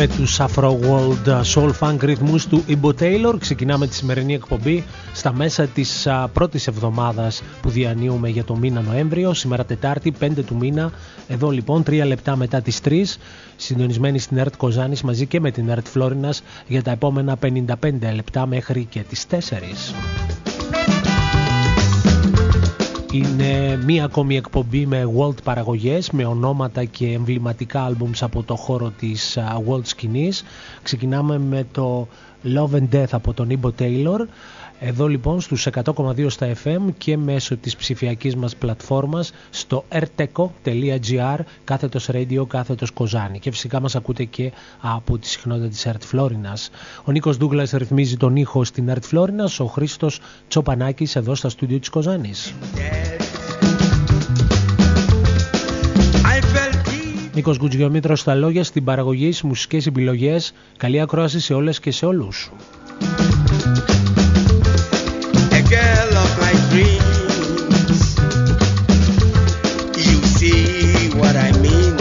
με τους Afro World Soul Funk ρυθμούς του Ibo Taylor. Ξεκινάμε τη σημερινή εκπομπή στα μέσα της πρώτης εβδομάδας που διανύουμε για το μήνα Νοέμβριο. Σήμερα Τετάρτη 5 του μήνα. Εδώ λοιπόν 3 λεπτά μετά τις 3, συντονισμένοι στην ΕΡΤ Κοζάνης μαζί και με την ΕΡΤ Φλόρινας για τα επόμενα 55 λεπτά μέχρι και τις 4. Είναι μία ακόμη εκπομπή με world παραγωγές, με ονόματα και εμβληματικά άλμπουμς από το χώρο της world σκηνής. Ξεκινάμε με το Love and Death από τον Ibo Taylor. Εδώ λοιπόν στους 100,2 στα FM και μέσω της ψηφιακής μας πλατφόρμας στο erteco.gr /radio Κοζάνη. Και φυσικά μας ακούτε και από τη συχνότητα της ΕΡΤ Φλόρινας. Ο Νίκος Ντούγκλας ρυθμίζει τον ήχο στην ΕΡΤ Φλόρινας, ο Χρήστος Τσοπανάκης εδώ στα στούντιο της Κοζάνης. Νίκος Γκουτζιομήτρος στα λόγια, στην παραγωγή, στις μουσικές επιλογές. Καλή ακρόαση σε όλες και σε όλους. Girl of my dreams, you see what I mean.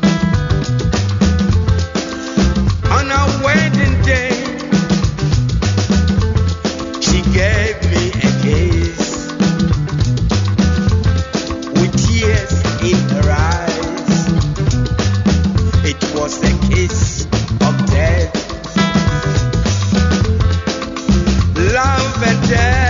On our wedding day, she gave me a kiss with tears in her eyes. It was a kiss of death, love and death.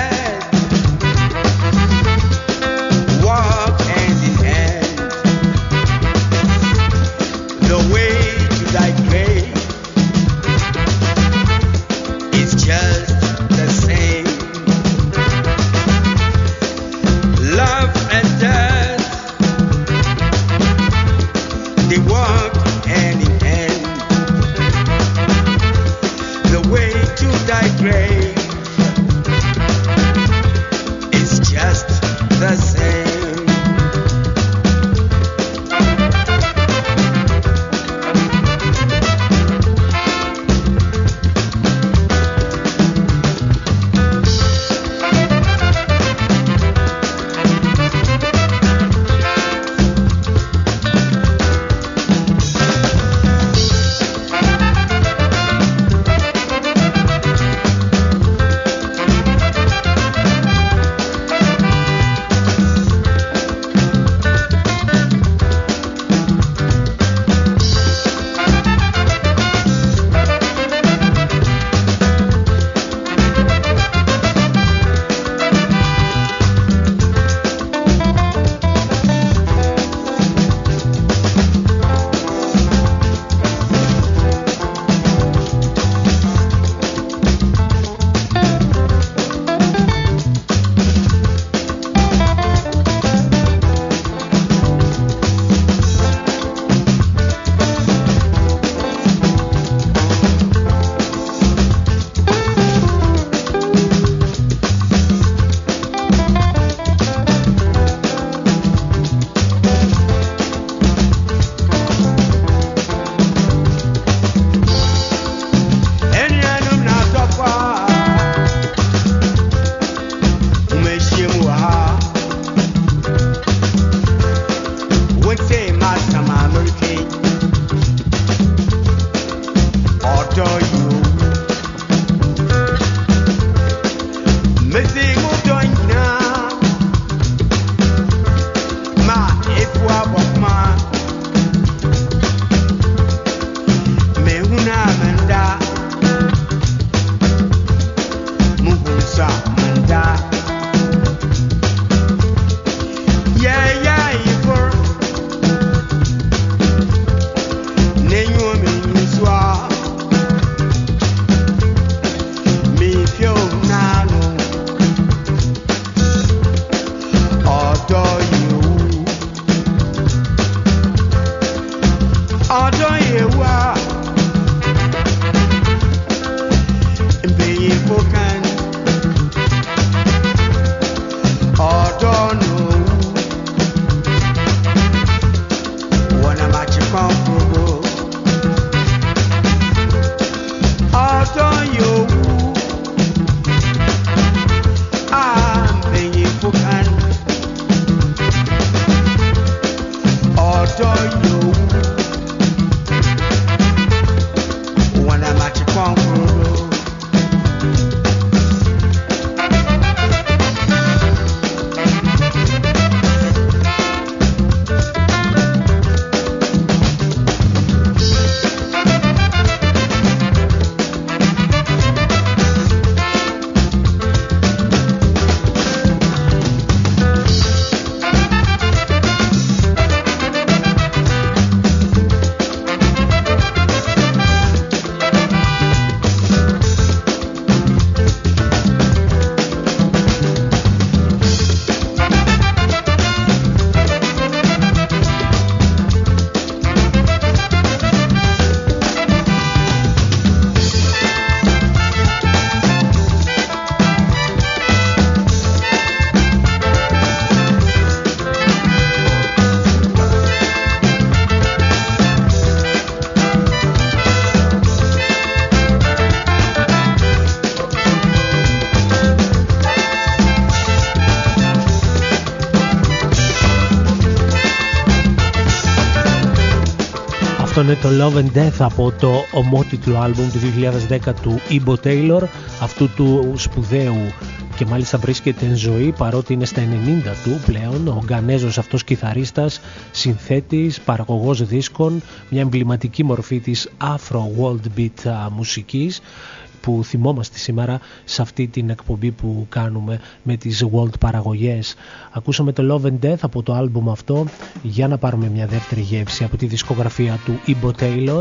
Ήταν το Love and Death από το ομότιτλο άλμπουμ του 2010 του Ibo Taylor, αυτού του σπουδαίου και μάλιστα βρίσκεται εν ζωή παρότι είναι στα 90 του πλέον, ο Γκανέζος αυτός κιθαρίστας, συνθέτης, παραγωγός δίσκων, μια εμβληματική μορφή της Afro World Beat μουσικής που θυμόμαστε σήμερα σε αυτή την εκπομπή που κάνουμε με τις World παραγωγές. Ακούσαμε το Love and Death από το άλμπουμ αυτό για να πάρουμε μια δεύτερη γεύση από τη δισκογραφία του Ibo Taylor.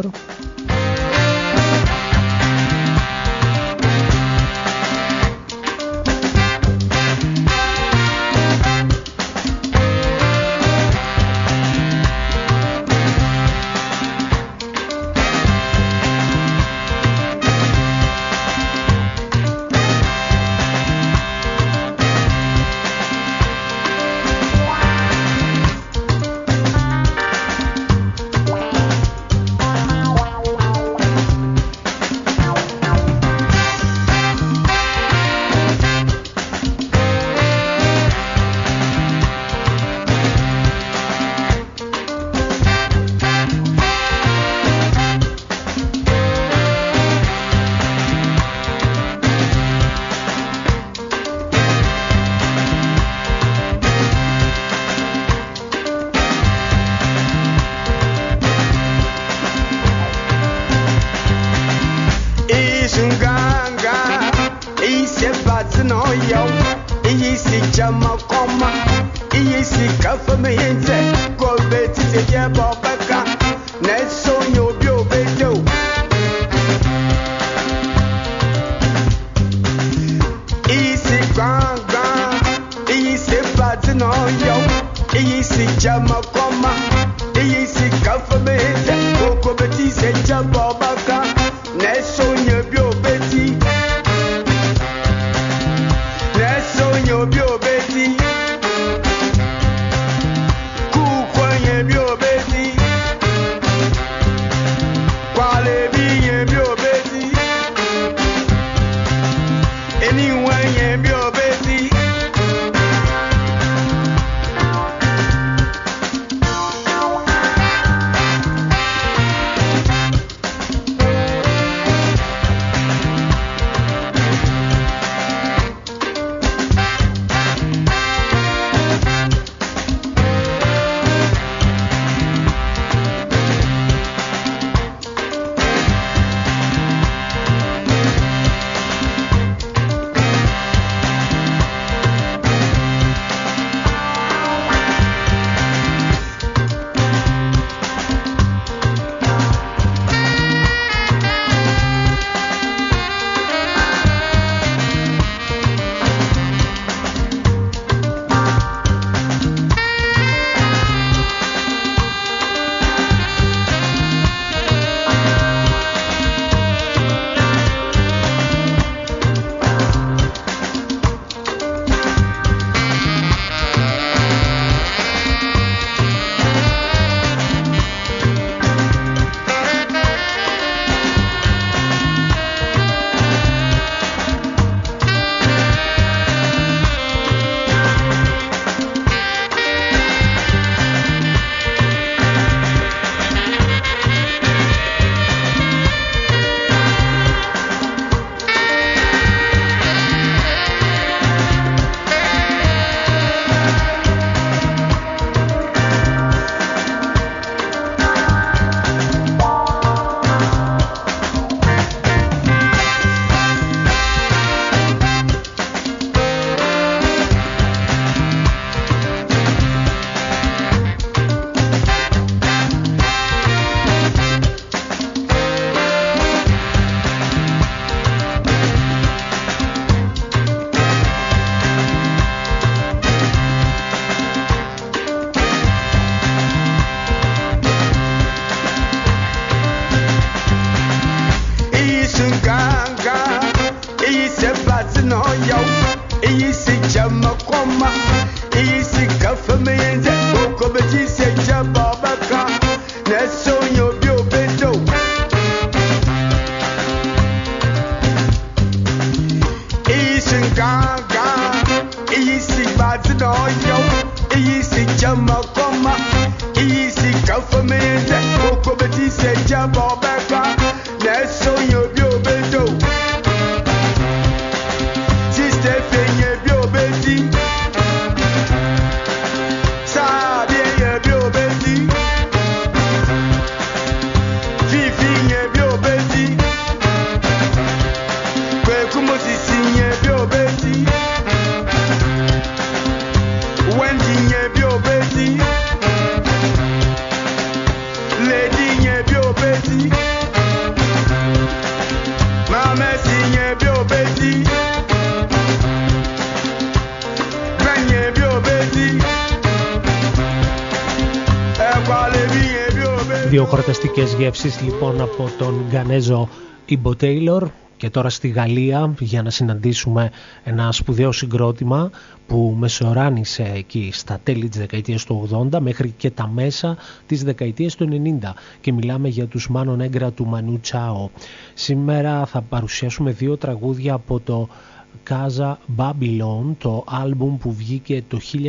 Δύο χορταστικές γεύσεις λοιπόν από τον Γκανέζο Ibo Taylor. Και τώρα στη Γαλλία για να συναντήσουμε ένα σπουδαίο συγκρότημα που μεσοράνησε εκεί στα τέλη της δεκαετίας του 80 μέχρι και τα μέσα της δεκαετίας του 90 και μιλάμε για τους Mano Negra του Manu Chao. Σήμερα θα παρουσιάσουμε δύο τραγούδια από το Casa Babylon, το άλμπουμ που βγήκε το 1994.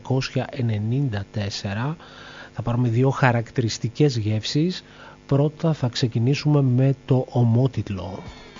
Θα πάρουμε δύο χαρακτηριστικές γεύσεις. Πρώτα θα ξεκινήσουμε με το ομότιτλο.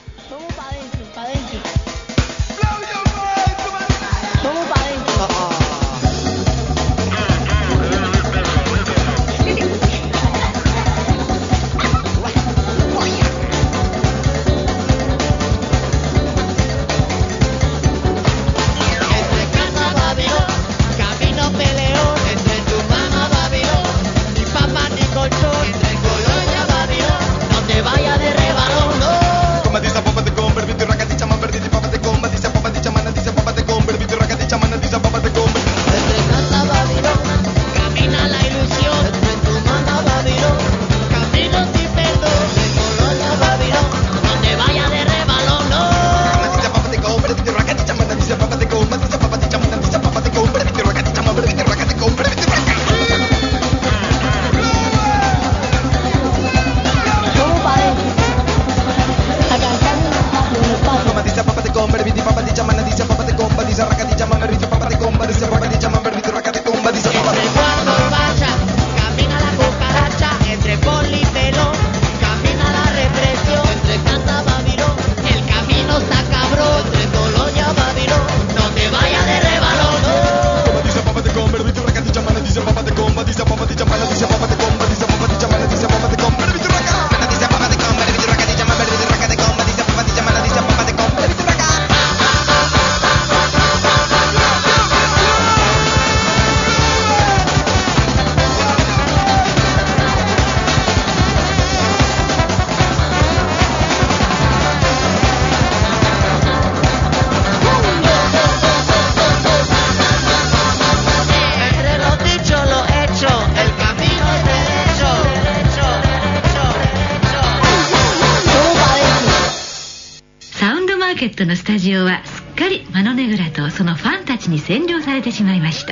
ケットのスタジオはすっかりマノネグラとそのファンたちに占領されてしまいました。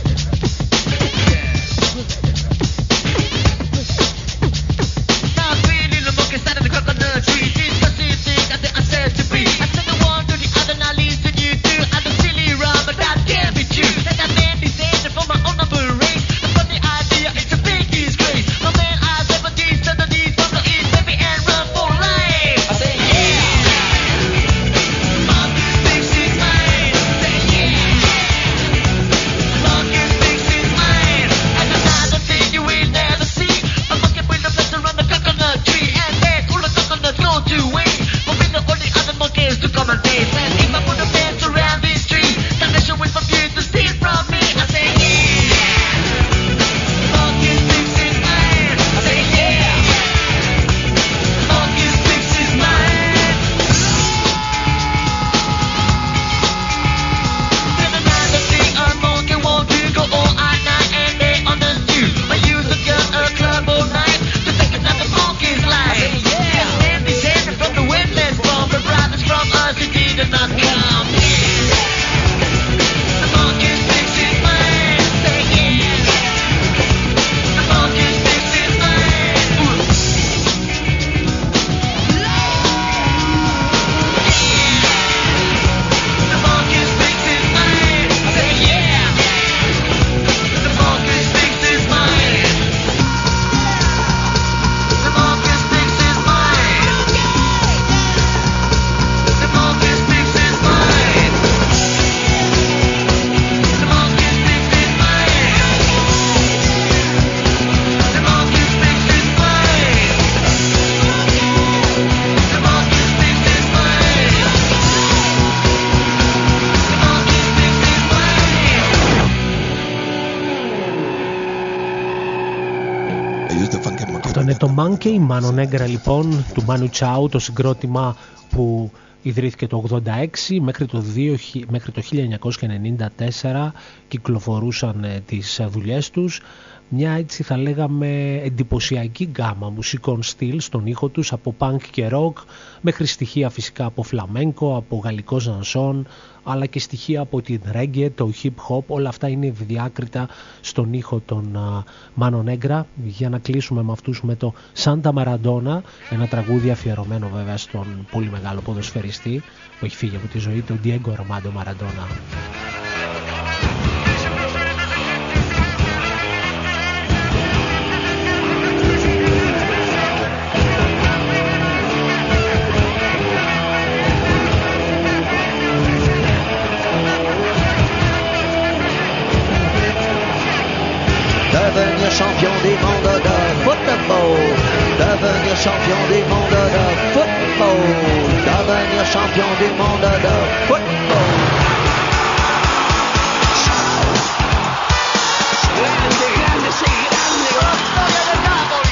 Now Ήταν το Monkey, Mano Negra λοιπόν, του Manu Chao, το συγκρότημα που ιδρύθηκε το 86 μέχρι το 1994 κυκλοφορούσαν τις δουλειές τους. Μια έτσι θα λέγαμε εντυπωσιακή γκάμα μουσικών στυλ στον ήχο τους, από punk και rock μέχρι στοιχεία φυσικά από φλαμέγκο, από γαλλικό ζανσόν, αλλά και στοιχεία από την reggae, το hip hop. Όλα αυτά είναι διάκριτα στον ήχο των Mano Negra. Για να κλείσουμε με αυτούς με το Santa Maradona, ένα τραγούδι αφιερωμένο βέβαια στον πολύ μεγάλο ποδοσφαιριστή που έχει φύγει από τη ζωή, τον Diego Armando Maradona. Devenir champion du monde de football. Devenir champion du monde de football. Devenir champion du monde de football. Grande, grande, sei grande. Storia del Napoli.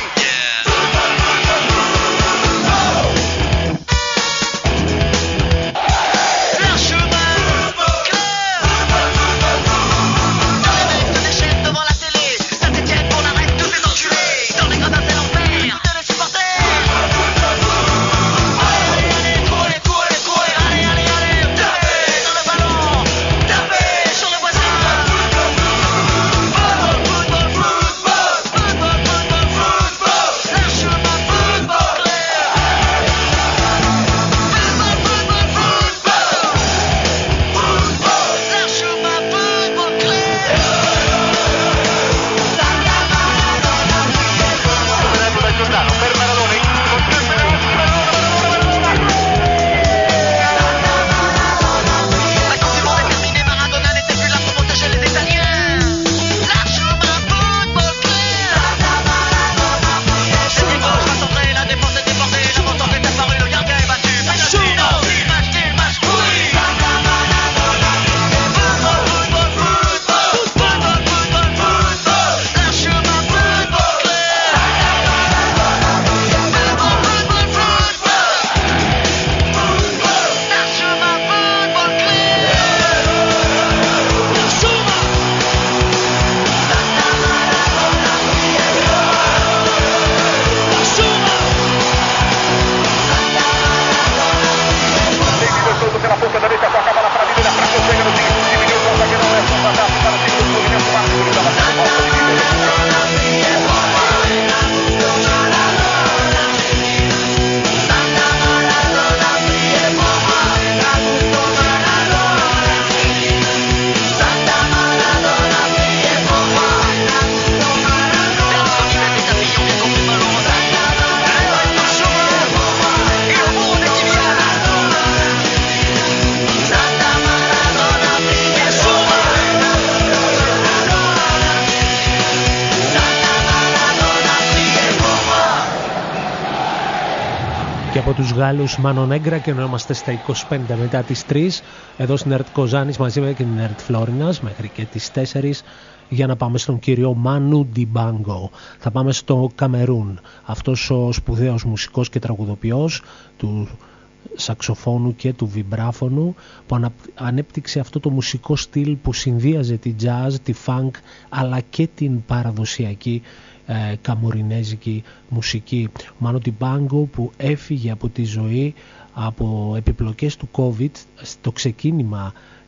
Από τους Γάλλους Mano Negra, και ενώ είμαστε στα 25 μετά τις 3 εδώ στην ΕΡΤ Κοζάνης μαζί με την ΕΡΤ Φλόρινας μέχρι και τις 4 για να πάμε στον κύριο Manu Dibango. Θα πάμε στο Καμερούν. Αυτός ο σπουδαίος μουσικός και τραγουδοποιός του σαξοφόνου και του βιμπράφωνου που ανέπτυξε αυτό το μουσικό στυλ που συνδύαζε τη jazz, τη funk αλλά και την παραδοσιακή καμουρινέζικη μουσική. Manu Dibango που έφυγε από τη ζωή από επιπλοκές του COVID στο ξεκίνημα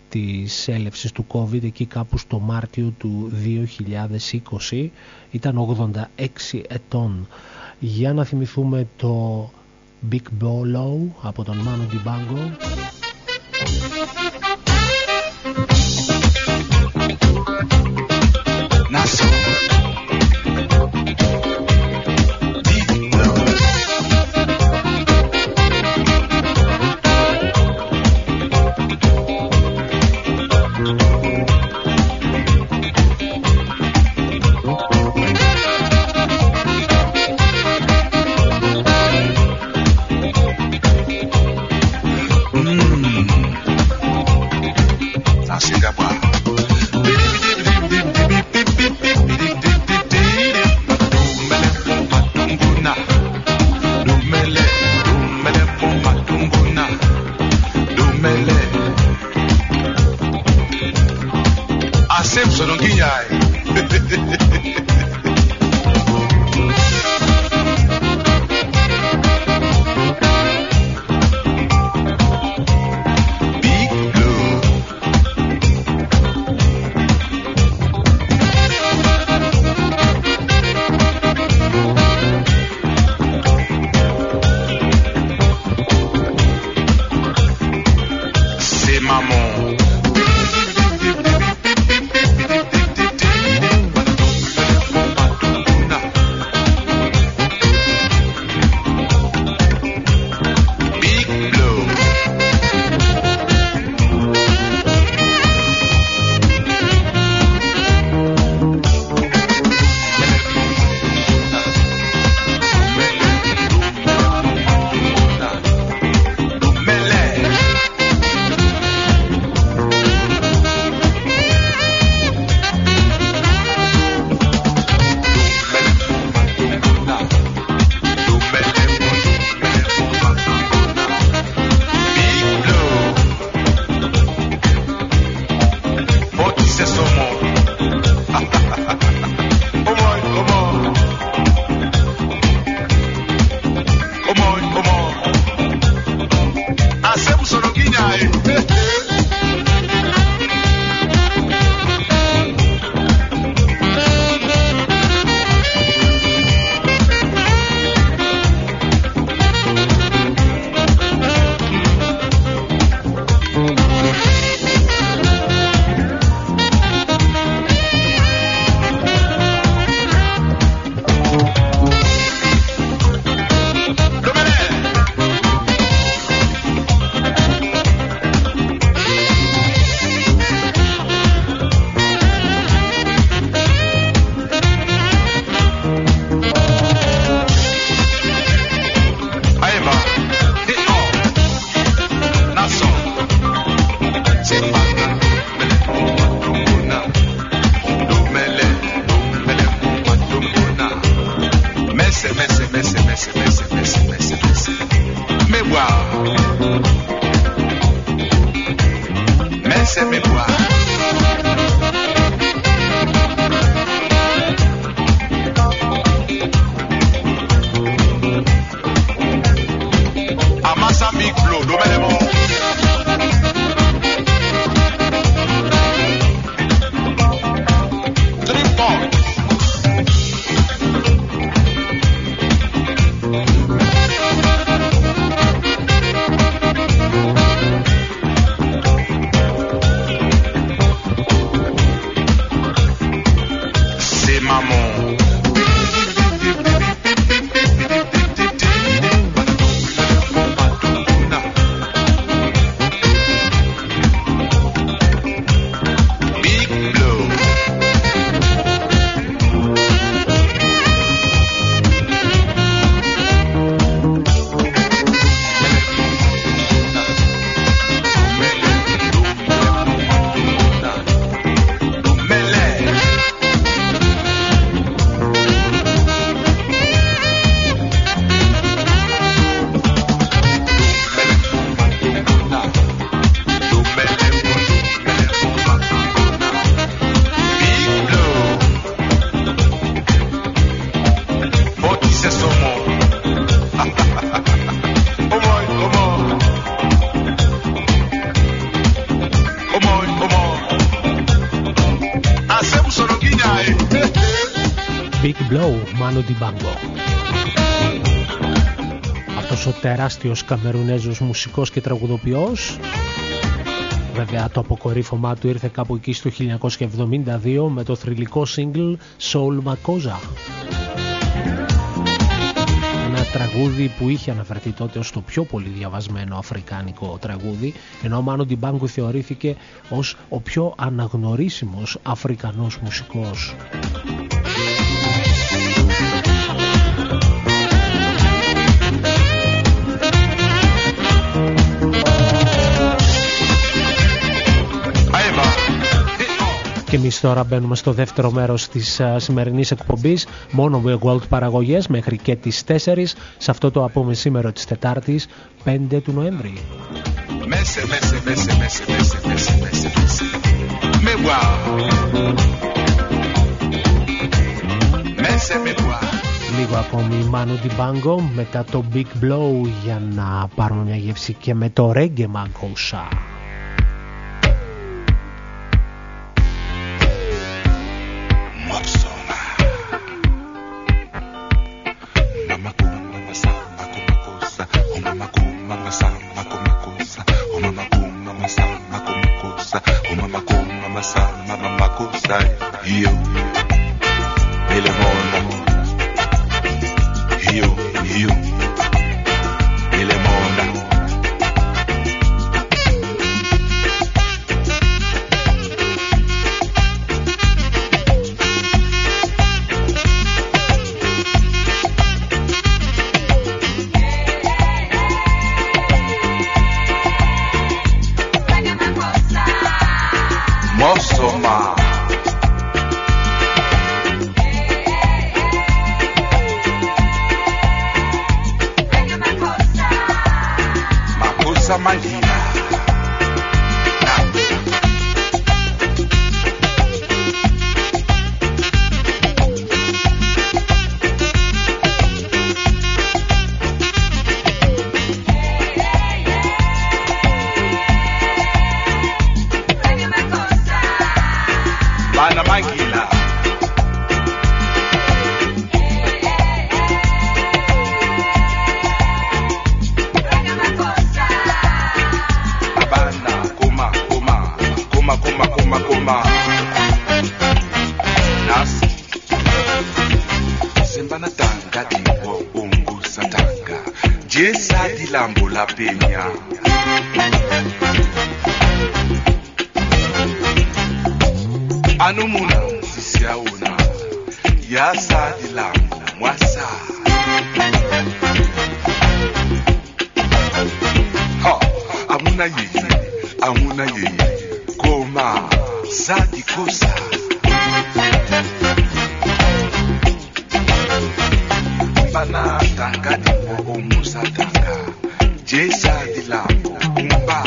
της έλευσης του COVID, εκεί κάπου στο Μάρτιο του 2020. Ήταν 86 ετών. Για να θυμηθούμε το Big Bolo από τον Manu Dibango. Simpson non ghignai. Manu Dibango. Αυτός ο τεράστιος Καμερουνέζος μουσικός και τραγουδοποιός, βέβαια το αποκορύφωμά του ήρθε κάπου εκεί στο 1972 με το θρυλικό single Soul Makosa. Ένα τραγούδι που είχε αναφερθεί τότε ως το πιο πολύ διαβασμένο αφρικάνικο τραγούδι, ενώ ο Manu Dibango θεωρήθηκε ως ο πιο αναγνωρίσιμος αφρικανός μουσικός. Και εμείς τώρα μπαίνουμε στο δεύτερο μέρος της σημερινής εκπομπής, μόνο World παραγωγές μέχρι και τις 4 σε αυτό το απομεσήμερο της Τετάρτης 5 του Νοέμβρη. Messi, Messi, Messi, Messi, Messi, Messi, Messi, Messi. Me wow. λίγο ακόμη Manu Dibango μετά το Big Blow για να πάρουμε μια γεύση και με το Reggae Makossa. Anumuna sisiauna ya sadilamu mwasa ha amuna yeye koma sadi kosa bana tangani wo musatanga je sadilamu mba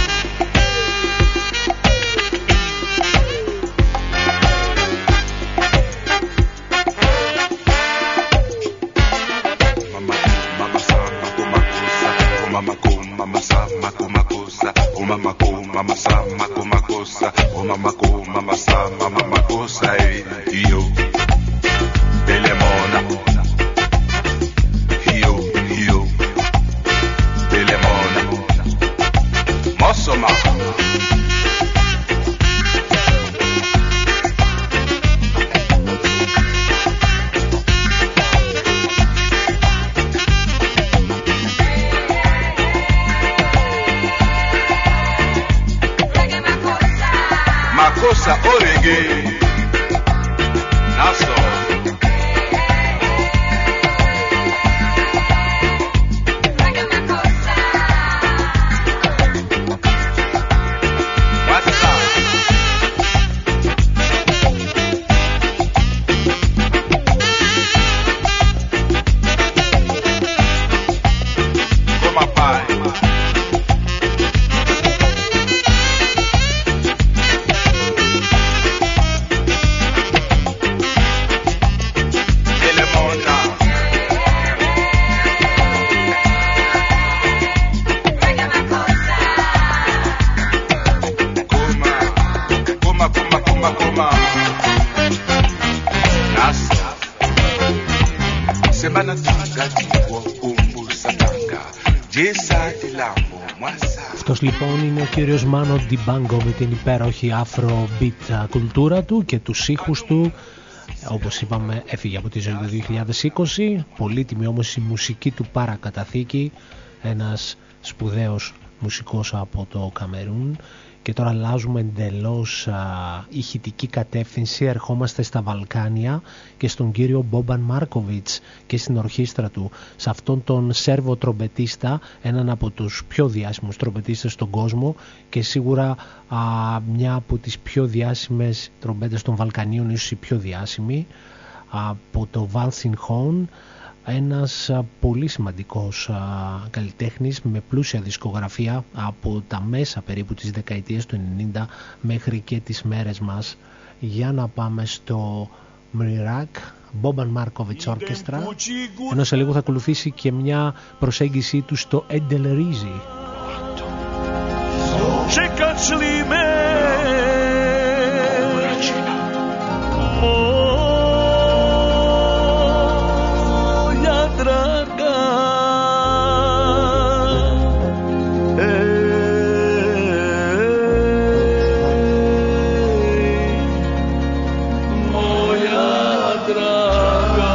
Αυτός λοιπόν είναι ο κύριος Manu Dibango με την υπέροχη Afrobeat κουλτούρα του και τους ήχους του. Όπως είπαμε, έφυγε από τη ζωή το 2020, πολύτιμη όμως η μουσική του παρακαταθήκη, ένας σπουδαίος μουσικός από το Καμερούν. Και τώρα αλλάζουμε εντελώς ηχητική κατεύθυνση, ερχόμαστε στα Βαλκάνια και στον κύριο Boban Markovic και στην ορχήστρα του, σε αυτόν τον Σέρβο τρομπετίστα, έναν από τους πιο διάσημους τρομπετίστες στον κόσμο και σίγουρα μια από τις πιο διάσημες τρομπέτες των Βαλκανίων, ίσως η πιο διάσημη, από το Valsin Hon. Ένας πολύ σημαντικός καλλιτέχνης με πλούσια δισκογραφία από τα μέσα περίπου της δεκαετίας του 90 μέχρι και τις μέρες μας. Για να πάμε στο Mrirak Boban Markovic Orchestra, ενώ σε λίγο θα ακολουθήσει και μια προσέγγιση του στο Edelrizi. Čekaš li me, moja draga, moja draga.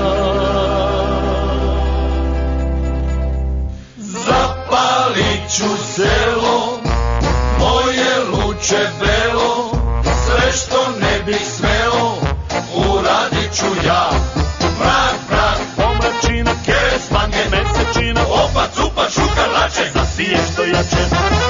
Zapalit ću selo, moje luče belo, sve što ne bih smeo, uradit ću ja. Mrak, mrak, pomračina, keres, mange, mesečina, opa, cupa, šuka, lače, zasije što jače.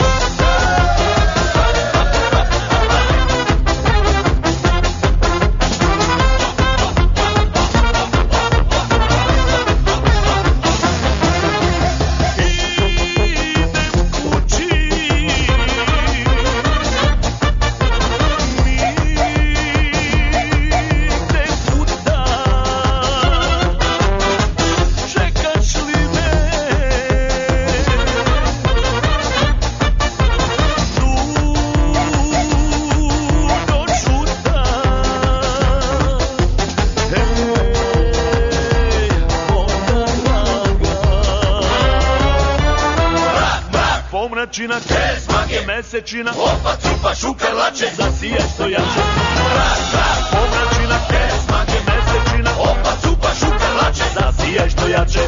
Pomračina, keres, mange, mesečina, opa, cupa, šuka, lače, zasije što jače. Mrak, mrak, pomračina, keres, mange, mesečina, opa, cupa, šuka, lače, zasije što jače.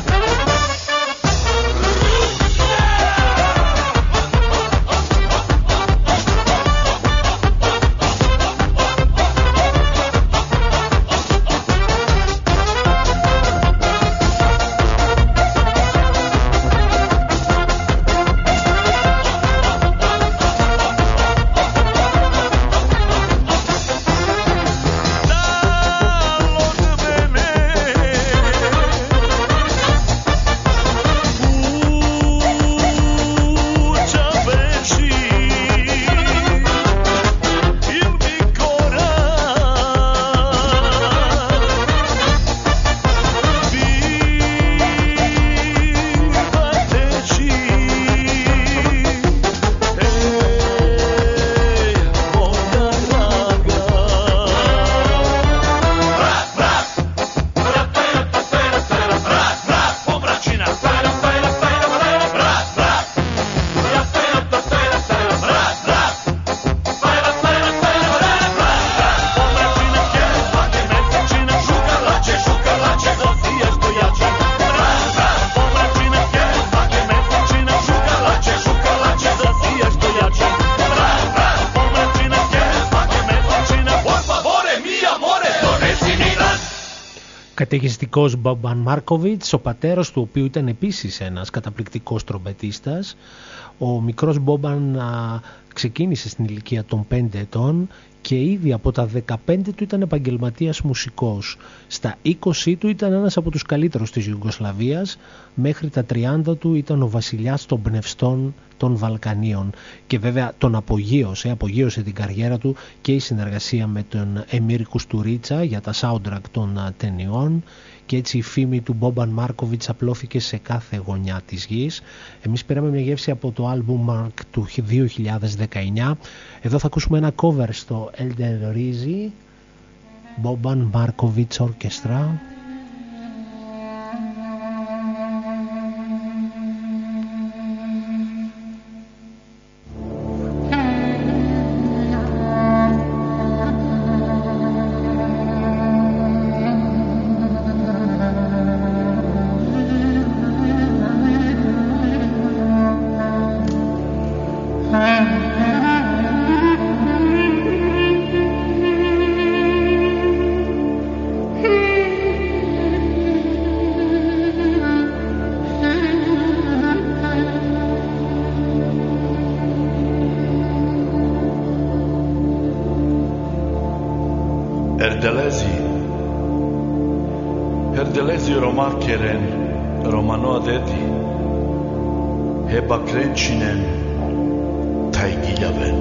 Καταιγιστικός Boban Markovic, ο πατέρας του οποίου ήταν επίσης ένας καταπληκτικός τρομπετίστας. Ο μικρός Boban ξεκίνησε στην ηλικία των 5 ετών και ήδη από τα 15 του ήταν επαγγελματίας μουσικός. Στα 20 του ήταν ένας από τους καλύτερους της Ιουγκοσλαβίας, μέχρι τα 30 του ήταν ο βασιλιάς των πνευστών των Βαλκανίων και βέβαια τον απογείωσε την καριέρα του και η συνεργασία με τον Εμίρ Κουστουρίτσα για τα soundtrack των ταινιών, και έτσι η φήμη του Boban Markovic απλώθηκε σε κάθε γωνιά της γης. Εμείς πήραμε μια γεύση από το album Mark του 2019. Εδώ θα ακούσουμε ένα cover στο Edelrizi, Boban Markovic Orchestra. Erdelezi romarkeren romano adeti heba krençinen taygilaven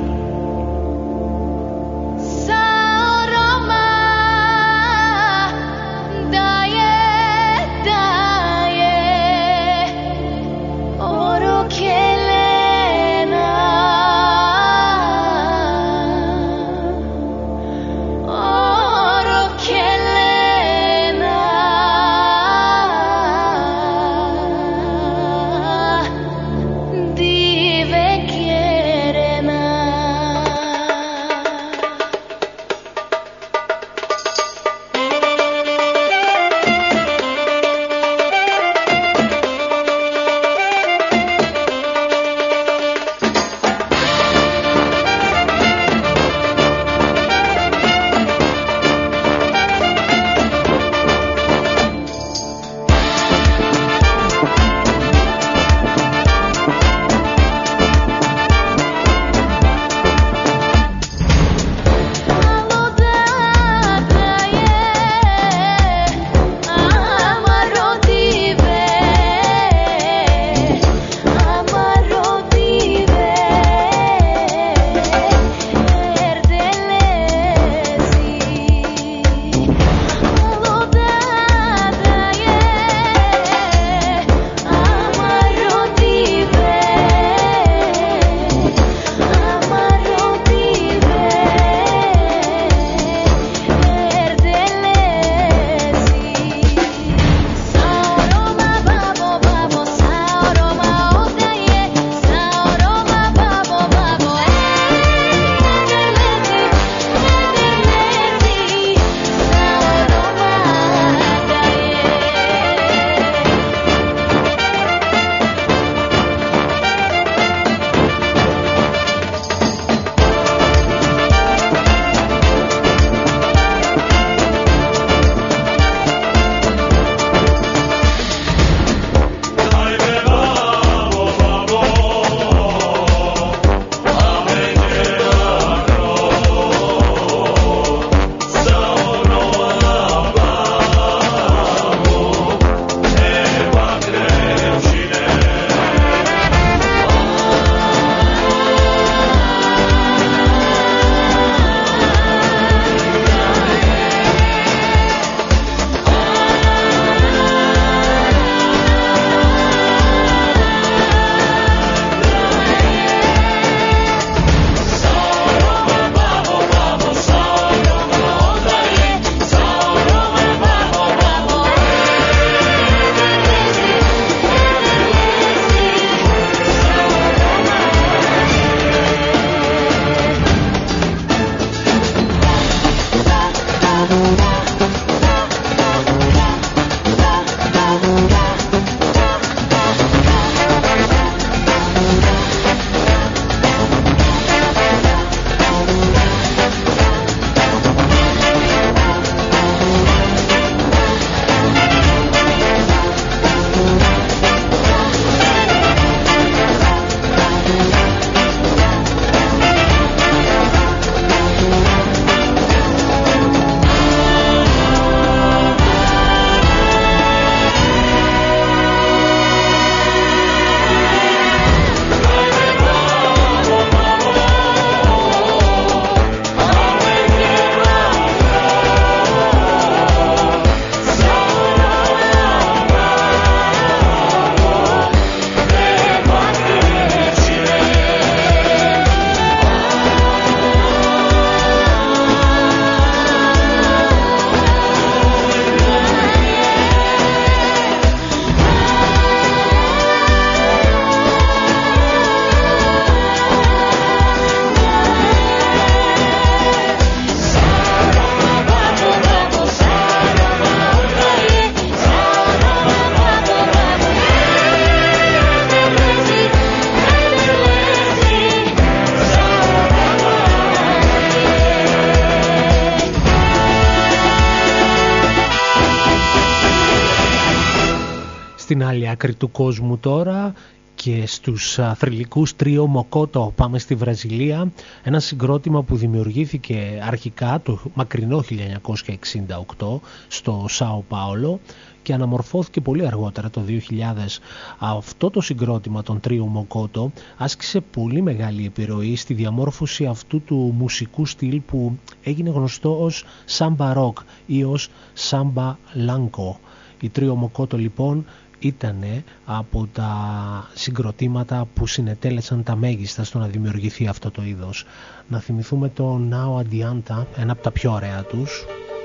στην άλλη άκρη του κόσμου τώρα και στους θρυλικούς τρίο Μοκότο πάμε στη Βραζιλία, ένα συγκρότημα που δημιουργήθηκε αρχικά το μακρινό 1968 στο Σάο Πάολο και αναμορφώθηκε πολύ αργότερα το 2000. Αυτό το συγκρότημα των τρίο Μοκότο άσκησε πολύ μεγάλη επιρροή στη διαμόρφωση αυτού του μουσικού στυλ που έγινε γνωστό ως Samba Rock ή ως Samba Lanco. Οι τρίο Μοκότο λοιπόν ήταν από τα συγκροτήματα που συνετέλεσαν τα μέγιστα στο να δημιουργηθεί αυτό το είδος. Να θυμηθούμε το Nao Adianta, ένα από τα πιο ωραία τους.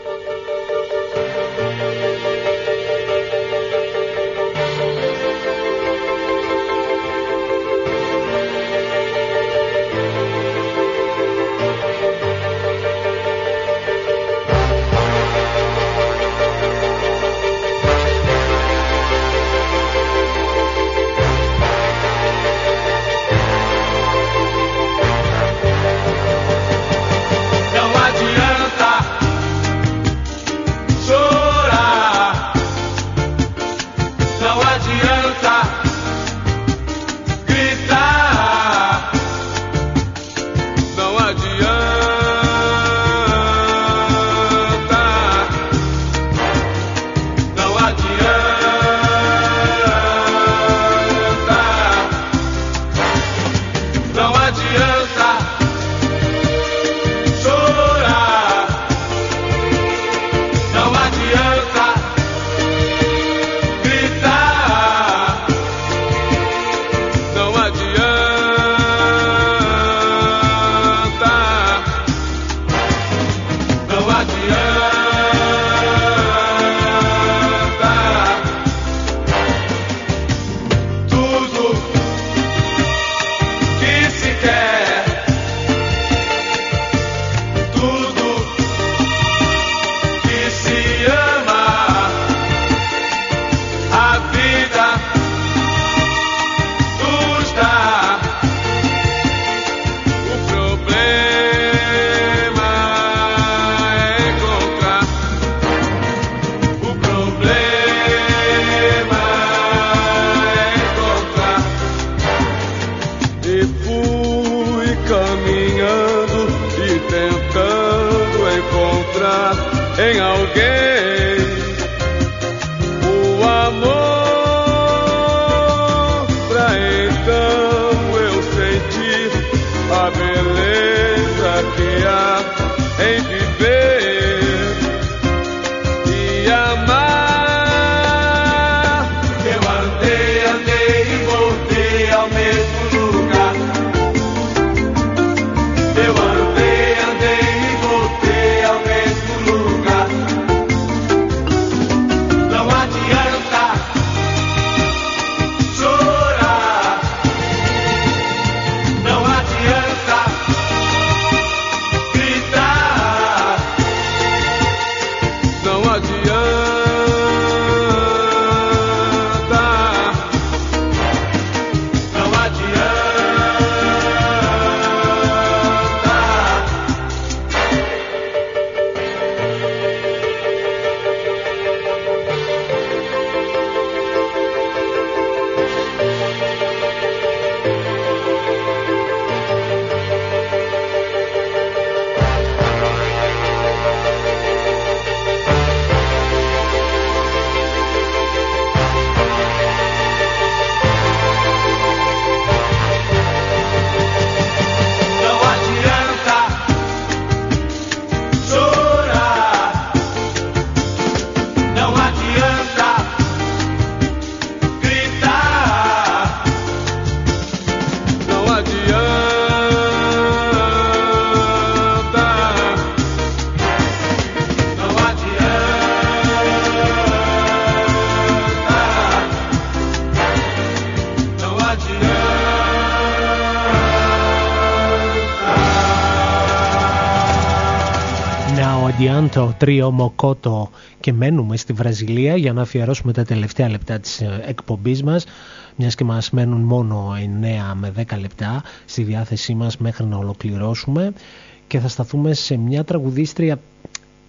Το τρίο Μοκότο και μένουμε στη Βραζιλία για να αφιερώσουμε τα τελευταία λεπτά της εκπομπής μας, μιας και μας μένουν μόνο 9 με 10 λεπτά στη διάθεσή μας μέχρι να ολοκληρώσουμε, και θα σταθούμε σε μια τραγουδίστρια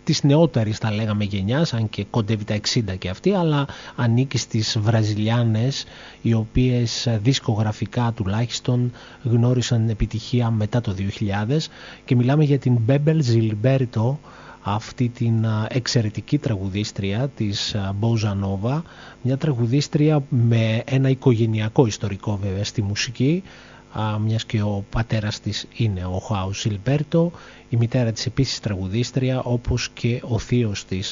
της νεότερης θα λέγαμε γενιάς, αν και κοντεύει τα 60 και αυτή, αλλά ανήκει στις Βραζιλιάνες, οι οποίες δισκογραφικά τουλάχιστον γνώρισαν επιτυχία μετά το 2000, και μιλάμε για την Bebel Gilberto, αυτή την εξαιρετική τραγουδίστρια της Bossa Nova, μια τραγουδίστρια με ένα οικογενειακό ιστορικό βέβαια στη μουσική, μιας και ο πατέρας της είναι ο Χάου Ζιλμπέρτο, η μητέρα της επίσης τραγουδίστρια, όπως και ο θείος της,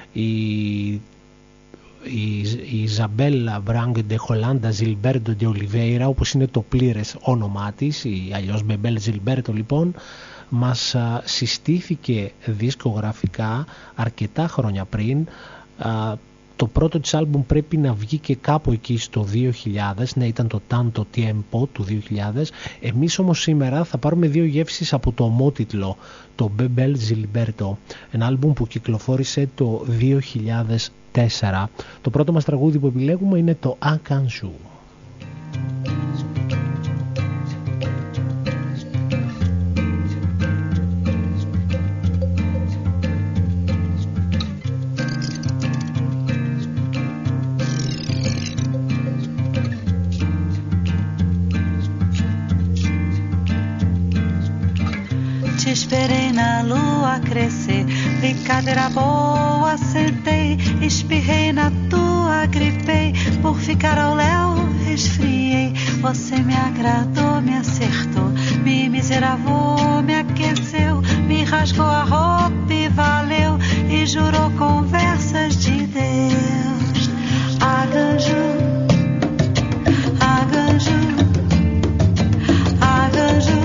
η Ιζαμπέλα Μπράγκ ντε Χολάντα Ζιλμπέρτο ντε Ολιβέιρα, όπως είναι το πλήρες όνομά της, ή αλλιώς Μπεμπέλ Ζιλμπέρτο λοιπόν, μας συστήθηκε δισκογραφικά αρκετά χρόνια πριν. Το πρώτο της άλμπουμ πρέπει να βγει και κάπου εκεί στο 2000, ναι, ήταν το Tanto Tiempo του 2000. Εμείς όμως σήμερα θα πάρουμε δύο γεύσεις από το ομότιτλο, το Bebel Gilberto, ένα άλμπουμ που κυκλοφόρησε το 2004. Το πρώτο μας τραγούδι που επιλέγουμε είναι το Akanju. Esperei na lua crescer, brincadeira boa, sentei, espirrei na tua, gripei, por ficar ao léu, resfriei. Você me agradou, me acertou, me miseravou, me aqueceu, me rasgou a roupa e valeu, e jurou conversas de Deus. Aganju, Aganju, Aganju.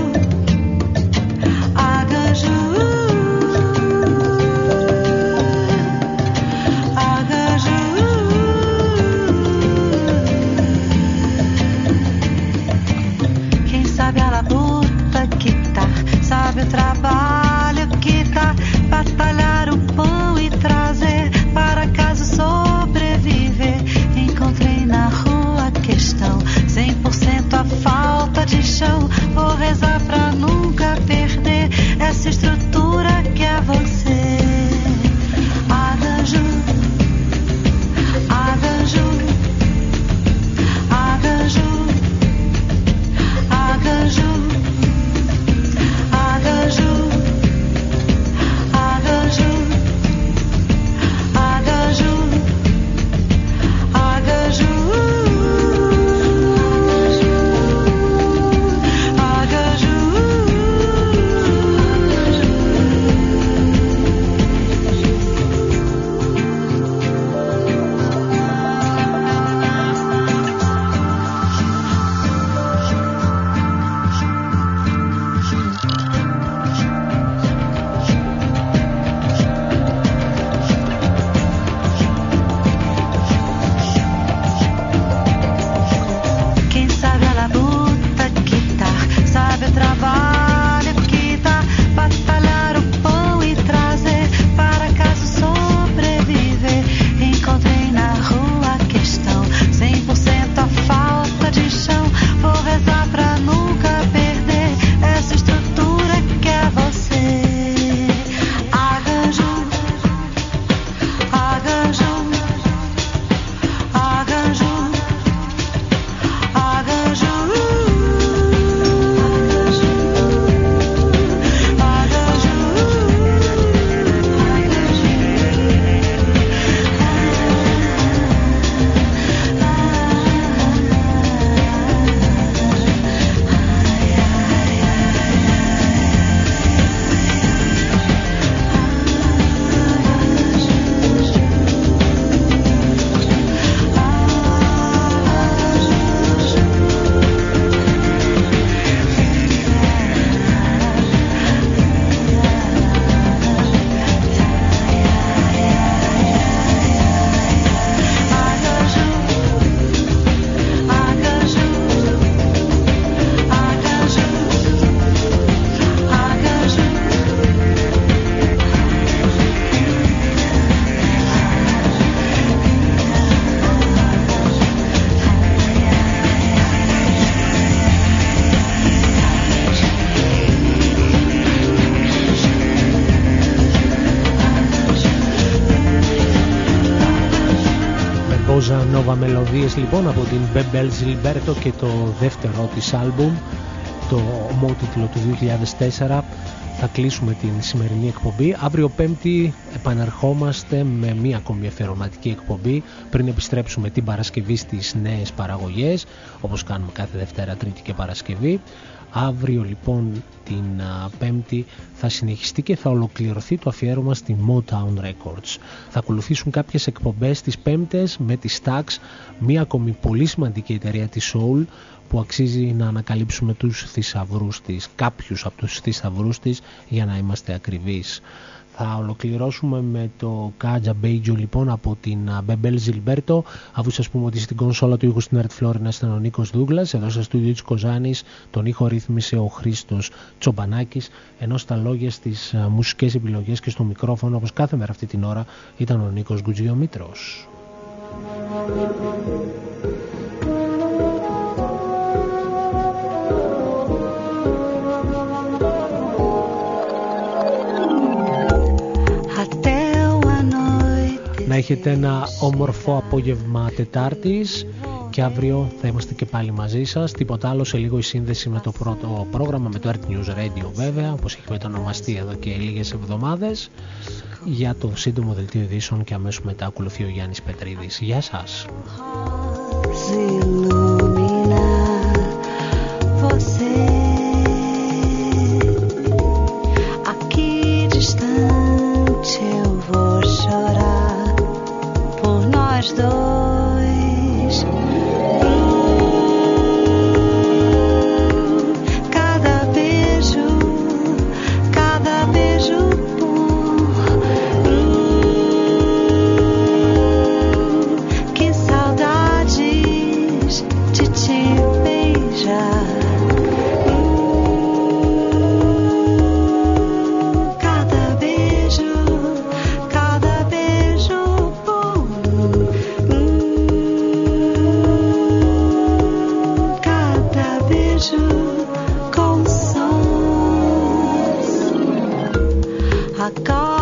Bossa Nova μελωδίες λοιπόν από την Bebel Gilberto και το δεύτερο της άλμπουμ, το ομότιτλο του 2004. Θα κλείσουμε την σημερινή εκπομπή. Αύριο Πέμπτη επανερχόμαστε με μία ακόμη αφιερωματική εκπομπή πριν επιστρέψουμε την Παρασκευή στις νέες παραγωγές, όπως κάνουμε κάθε Δευτέρα, Τρίτη και Παρασκευή. Αύριο λοιπόν την Πέμπτη θα συνεχιστεί και θα ολοκληρωθεί το αφιέρωμα στη Motown Records. Θα ακολουθήσουν κάποιες εκπομπές τις Πέμπτες με τη Stax, μία ακόμη πολύ σημαντική εταιρεία της Soul που αξίζει να ανακαλύψουμε τους θησαυρούς της, κάποιους από τους θησαυρούς της για να είμαστε ακριβείς. Θα ολοκληρώσουμε με το Kaja Bejo λοιπόν από την Bebel Gilberto, αφού σας πούμε ότι στην κονσόλα του ήχου στην Art Florina ήταν ο Νίκος Δούγκλας, εδώ στο στούντιο της Κοζάνης τον ήχο ρύθμισε ο Χρήστος Τσομπανάκης, ενώ στα λόγια στις μουσικές επιλογές και στο μικρόφωνο όπως κάθε μέρα αυτή την ώρα ήταν ο Νίκος Γκουτζιομήτρος. Να έχετε ένα όμορφο απόγευμα Τετάρτης και αύριο θα είμαστε και πάλι μαζί σας. Τίποτα άλλο, σε λίγο η σύνδεση με το πρώτο πρόγραμμα, με το Art News Radio βέβαια, όπως έχει μετονομαστεί εδώ και λίγες εβδομάδες, για το σύντομο δελτίο ειδήσεων και αμέσως μετά ακολουθεί ο Γιάννης Πετρίδης. Γεια σας. Dois, cada beijo que saudades de te beijar. Cada beijo com sons. Agora